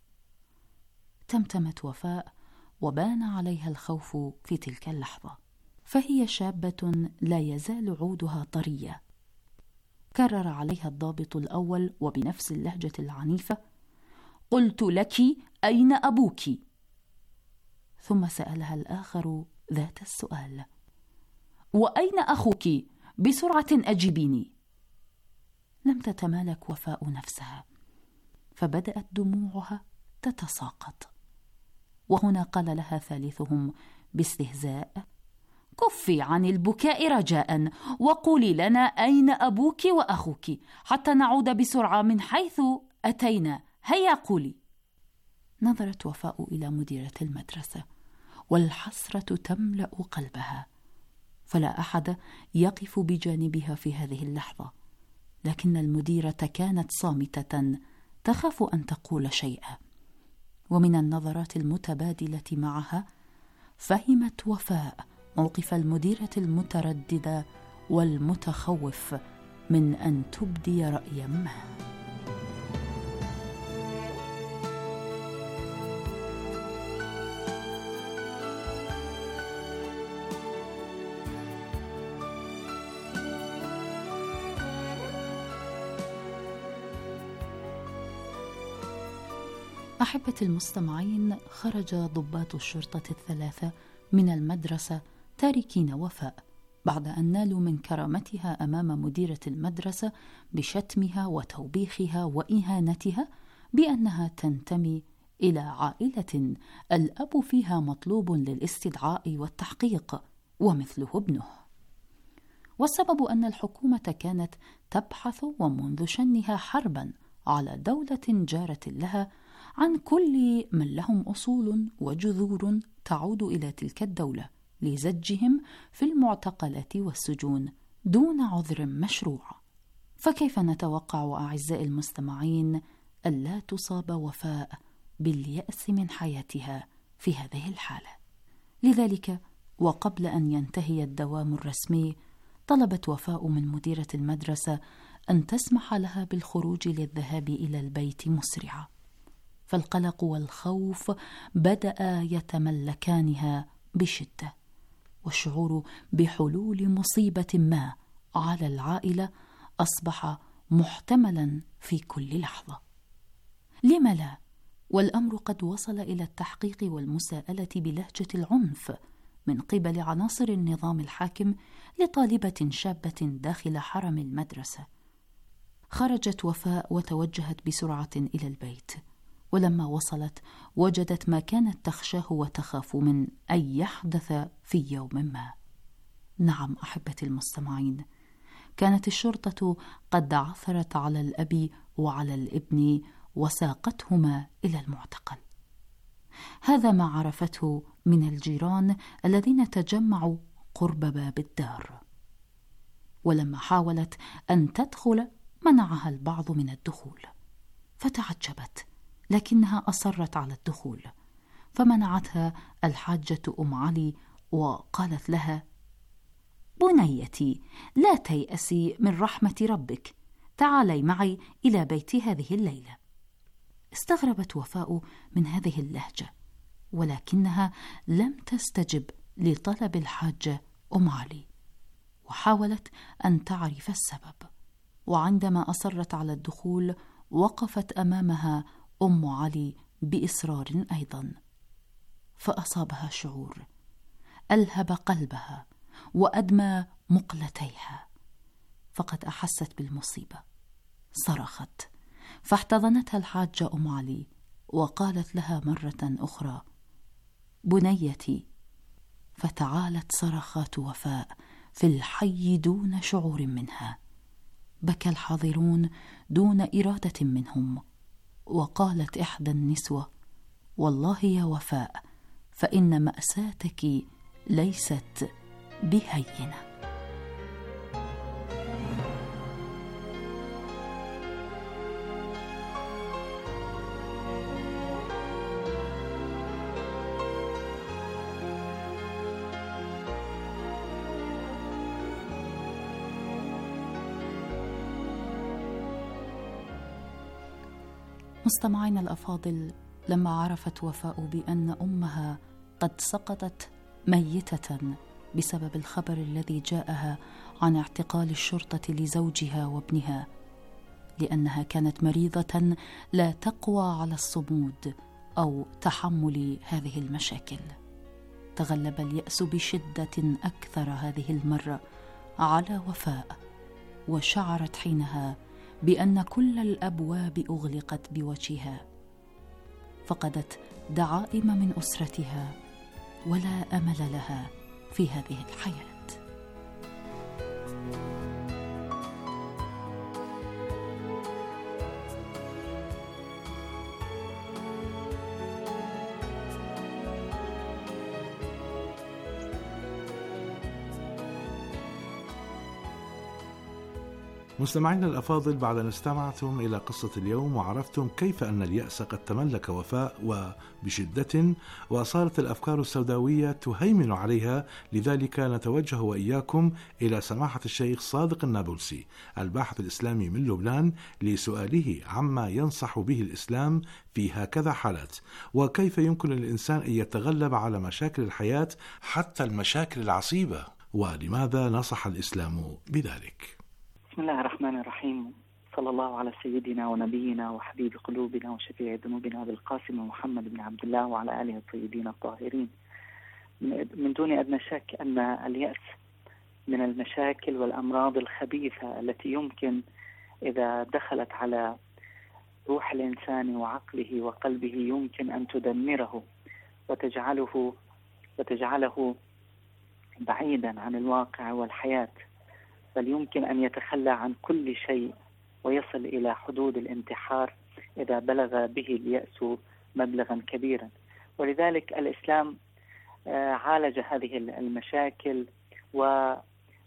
تمتمت وفاء وبان عليها الخوف في تلك اللحظة، فهي شابة لا يزال عودها طرية. كرر عليها الضابط الأول وبنفس اللهجة العنيفة: قلت لك أين أبوك؟ ثم سألها الآخر ذات السؤال: وأين أخوك؟ بسرعة أجيبيني. لم تتمالك وفاء نفسها، فبدأت دموعها تتساقط، وهنا قال لها ثالثهم باستهزاء: كفي عن البكاء رجاء، وقولي لنا أين أبوك وأخوك حتى نعود بسرعة من حيث أتينا، هيا قولي. نظرت وفاء إلى مديرة المدرسة والحسرة تملأ قلبها، فلا أحد يقف بجانبها في هذه اللحظة، لكن المديرة كانت صامتة تخاف أن تقول شيئا، ومن النظرات المتبادلة معها فهمت وفاء موقف المديرة المترددة والمتخوف من أن تبدي رأيا ما. أحبة المستمعين، خرج ضباط الشرطة الثلاثة من المدرسة تاركين وفاء بعد أن نالوا من كرامتها أمام مديرة المدرسة بشتمها وتوبيخها وإهانتها بأنها تنتمي إلى عائلة الأب فيها مطلوب للاستدعاء والتحقيق ومثله ابنه. والسبب أن الحكومة كانت تبحث ومنذ شنها حربا على دولة جارة لها عن كل من لهم أصول وجذور تعود إلى تلك الدولة لزجهم في المعتقلات والسجون دون عذر مشروع. فكيف نتوقع أعزائي المستمعين ألا تصاب وفاء باليأس من حياتها في هذه الحالة؟ لذلك وقبل أن ينتهي الدوام الرسمي طلبت وفاء من مديرة المدرسة أن تسمح لها بالخروج للذهاب إلى البيت مسرعة، فالقلق والخوف بدأ يتملكانها بشدة، والشعور بحلول مصيبة ما على العائلة أصبح محتملا في كل لحظة. لم لا؟ والأمر قد وصل إلى التحقيق والمساءلة بلهجة العنف من قبل عناصر النظام الحاكم لطالبة شابة داخل حرم المدرسة. خرجت وفاء وتوجهت بسرعة إلى البيت، ولما وصلت وجدت ما كانت تخشاه وتخاف من أن يحدث في يوم ما. نعم أحبتي المستمعين، كانت الشرطة قد عثرت على الأب وعلى الابن وساقتهما إلى المعتقل. هذا ما عرفته من الجيران الذين تجمعوا قرب باب الدار، ولما حاولت أن تدخل منعها البعض من الدخول، فتعجبت لكنها أصرت على الدخول، فمنعتها الحاجة أم علي وقالت لها: بنيتي، لا تيأسي من رحمة ربك، تعالي معي إلى بيتي هذه الليلة. استغربت وفاء من هذه اللهجة، ولكنها لم تستجب لطلب الحاجة أم علي، وحاولت أن تعرف السبب. وعندما أصرت على الدخول وقفت أمامها أم علي بإصرار أيضا، فأصابها شعور ألهب قلبها وأدمى مقلتيها، فقد أحست بالمصيبة. صرخت، فاحتضنتها الحاجة أم علي وقالت لها مرة أخرى: بنيتي. فتعالت صرخات وفاء في الحي دون شعور منها. بكى الحاضرون دون إرادة منهم، وقالت إحدى النسوة: والله يا وفاء، فإن مأساتك ليست بهينة. مستمعينا الأفاضل، لما عرفت وفاء بأن أمها قد سقطت ميتة بسبب الخبر الذي جاءها عن اعتقال الشرطة لزوجها وابنها، لأنها كانت مريضة لا تقوى على الصمود أو تحمل هذه المشاكل، تغلب اليأس بشدة أكثر هذه المرة على وفاء، وشعرت حينها بأن كل الأبواب أغلقت بوجهها. فقدت دعائم من أسرتها ولا أمل لها في هذه الحياة. مستمعينا الأفاضل، بعد أن استمعتم إلى قصة اليوم وعرفتم كيف أن اليأس قد تملك وفاء وبشدة، وصارت الأفكار السوداوية تهيمن عليها، لذلك نتوجه وإياكم إلى سماحة الشيخ صادق النابلسي الباحث الإسلامي من لبنان لسؤاله عما ينصح به الإسلام في هكذا حالات، وكيف يمكن للإنسان أن يتغلب على مشاكل الحياة حتى المشاكل العصيبة، ولماذا نصح الإسلام بذلك. بسم الله الرحمن الرحيم. صلى الله على سيدنا ونبينا وحبيب قلوبنا وشفيع ذنوبنا أبي القاسم محمد بن عبد الله وعلى آله الطيبين الطاهرين. من دون أدنى شك أن اليأس من المشاكل والأمراض الخبيثة التي يمكن إذا دخلت على روح الإنسان وعقله وقلبه يمكن أن تدمره وتجعله وتجعله بعيدا عن الواقع والحياة، بل يمكن أن يتخلى عن كل شيء ويصل إلى حدود الانتحار إذا بلغ به اليأس مبلغا كبيرا. ولذلك الإسلام عالج هذه المشاكل ودفع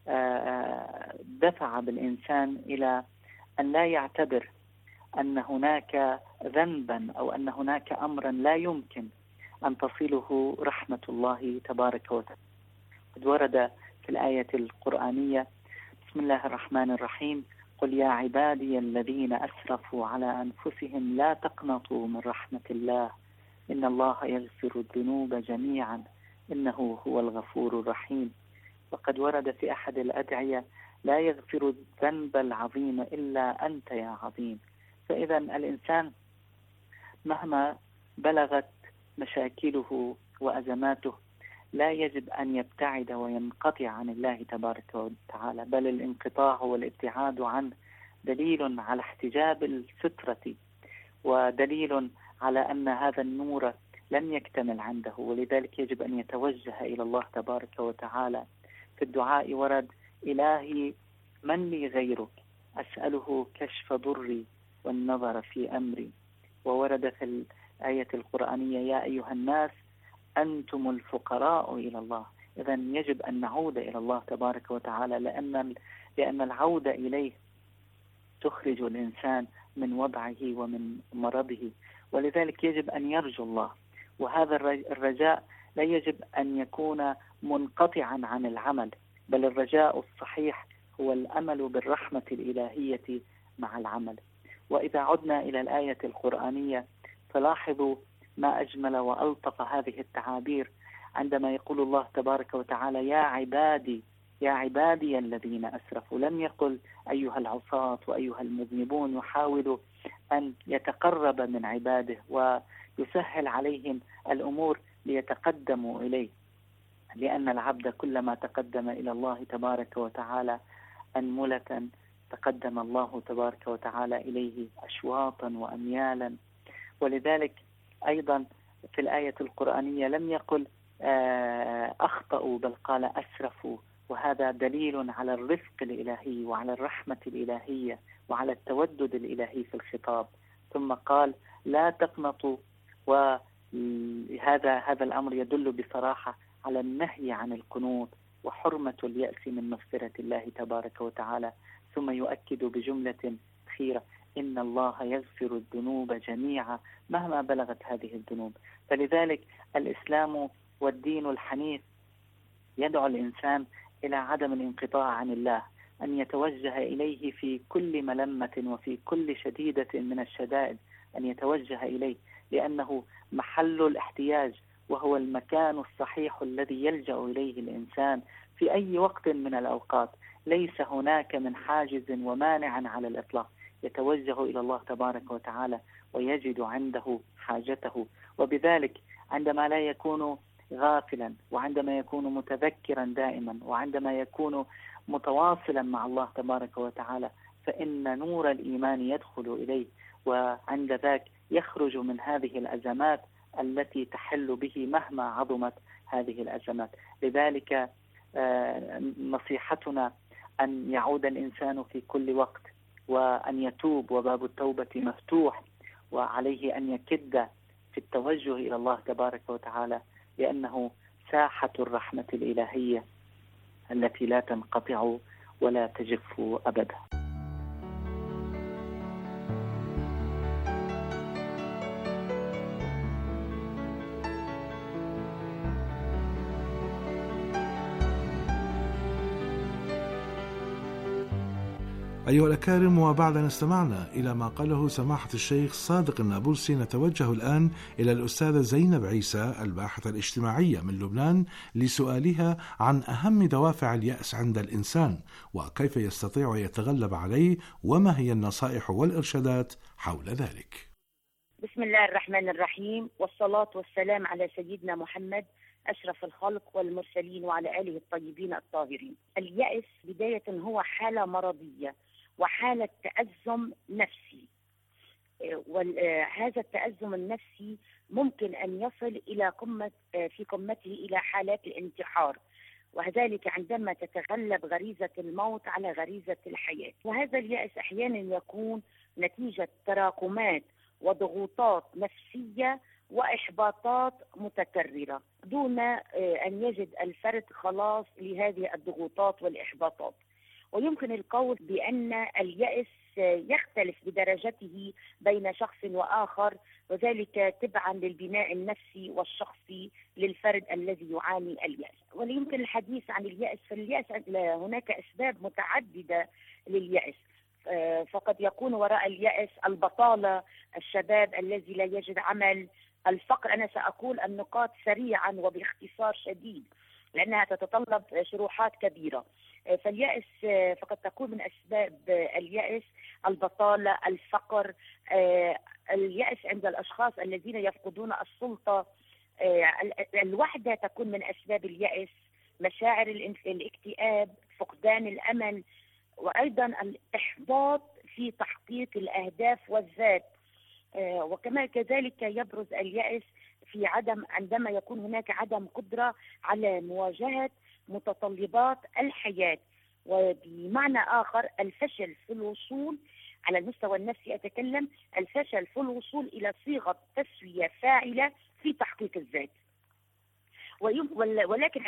بالإنسان إلى أن لا يعتبر أن هناك ذنبا أو أن هناك أمرا لا يمكن أن تصله رحمة الله تبارك وتعالى. قد ورد في الآية القرآنية: بسم الله الرحمن الرحيم، قل يا عبادي الذين أسرفوا على أنفسهم لا تقنطوا من رحمة الله إن الله يغفر الذنوب جميعا إنه هو الغفور الرحيم. وقد ورد في أحد الأدعية: لا يغفر الذنب العظيم إلا أنت يا عظيم. فإذا الإنسان مهما بلغت مشاكله وأزماته لا يجب أن يبتعد وينقطع عن الله تبارك وتعالى، بل الانقطاع والابتعاد عنه دليل على احتجاب السترة ودليل على أن هذا النور لم يكتمل عنده، ولذلك يجب أن يتوجه إلى الله تبارك وتعالى. في الدعاء ورد: إلهي من لي غيرك أسأله كشف ضري والنظر في أمري. وورد في الآية القرآنية: يا أيها الناس أنتم الفقراء إلى الله. إذن يجب أن نعود إلى الله تبارك وتعالى، لأن لأن العودة إليه تخرج الإنسان من وضعه ومن مرضه، ولذلك يجب أن يرجو الله. وهذا الرجاء لا يجب أن يكون منقطعا عن العمل، بل الرجاء الصحيح هو الأمل بالرحمة الإلهية مع العمل. وإذا عدنا إلى الآية القرآنية فلاحظوا ما أجمل وألطف هذه التعابير عندما يقول الله تبارك وتعالى: يا عبادي يا عبادي الذين أسرفوا. لم يقل أيها العصاة وأيها المذنبون، يحاول أن يتقرب من عباده ويسهل عليهم الأمور ليتقدموا إليه، لأن العبد كلما تقدم إلى الله تبارك وتعالى أنملة تقدم الله تبارك وتعالى إليه أشواطا وأميالا. ولذلك أيضا في الآية القرآنية لم يقل أخطأوا بل قال أسرفوا، وهذا دليل على الرفق الإلهي وعلى الرحمة الإلهية وعلى التودد الإلهي في الخطاب. ثم قال لا تقنطوا، وهذا هذا الأمر يدل بصراحة على النهي عن القنوط وحرمة اليأس من مغفرة الله تبارك وتعالى. ثم يؤكد بجملة أخيرة إن الله يغفر الذنوب جميعا مهما بلغت هذه الذنوب. فلذلك الإسلام والدين الحنيف يدعو الإنسان إلى عدم الانقطاع عن الله، أن يتوجه إليه في كل ملمة وفي كل شديدة من الشدائد، أن يتوجه إليه لأنه محل الاحتياج، وهو المكان الصحيح الذي يلجأ إليه الإنسان في أي وقت من الأوقات. ليس هناك من حاجز ومانع على الإطلاق، يتوجه إلى الله تبارك وتعالى ويجد عنده حاجته. وبذلك عندما لا يكون غافلا، وعندما يكون متذكرا دائما، وعندما يكون متواصلا مع الله تبارك وتعالى، فإن نور الإيمان يدخل إليه، وعند ذاك يخرج من هذه الأزمات التي تحل به مهما عظمت هذه الأزمات. لذلك نصيحتنا أن يعود الإنسان في كل وقت وأن يتوب، وباب التوبة مفتوح، وعليه أن يكد في التوجه إلى الله تبارك وتعالى، لأنه ساحة الرحمة الإلهية التي لا تنقطع ولا تجف أبدا. أيها الأكارم، وبعد أن استمعنا إلى ما قاله سماحة الشيخ صادق النابلسي، نتوجه الآن إلى الأستاذة زينب عيسى الباحثة الاجتماعية من لبنان لسؤالها عن أهم دوافع اليأس عند الإنسان وكيف يستطيع أن يتغلب عليه، وما هي النصائح والإرشادات حول ذلك. بسم الله الرحمن الرحيم، والصلاة والسلام على سيدنا محمد أشرف الخلق والمرسلين وعلى آله الطيبين الطاهرين. اليأس بداية هو حالة مرضية وحالة تأزم نفسي، وهذا التأزم النفسي ممكن أن يصل إلى قمة في قمته إلى حالات الانتحار، وذلك عندما تتغلب غريزة الموت على غريزة الحياة. وهذا اليأس أحيانا يكون نتيجة تراكمات وضغوطات نفسية وإحباطات متكررة دون أن يجد الفرد خلاص لهذه الضغوطات والإحباطات. ويمكن القول بأن اليأس يختلف بدرجته بين شخص وآخر، وذلك تبعا للبناء النفسي والشخصي للفرد الذي يعاني اليأس. ويمكن الحديث عن اليأس، فاليأس هناك أسباب متعددة لليأس، فقد يكون وراء اليأس البطالة، الشباب الذي لا يجد عمل، الفقر. أنا سأقول النقاط سريعا وباختصار شديد لأنها تتطلب شروحات كبيرة. فاليأس فقد تكون من أسباب اليأس البطالة، الفقر، اليأس عند الأشخاص الذين يفقدون السلطة، الوحدة تكون من أسباب اليأس، مشاعر الاكتئاب، فقدان الأمل، وأيضا الإحباط في تحقيق الأهداف والذات. وكما كذلك يبرز اليأس في عدم عندما يكون هناك عدم قدرة على مواجهة متطلبات الحياة، وبمعنى آخر الفشل في الوصول على المستوى النفسي أتكلم الفشل في الوصول إلى صيغة تسوية فاعلة في تحقيق الذات. ولكن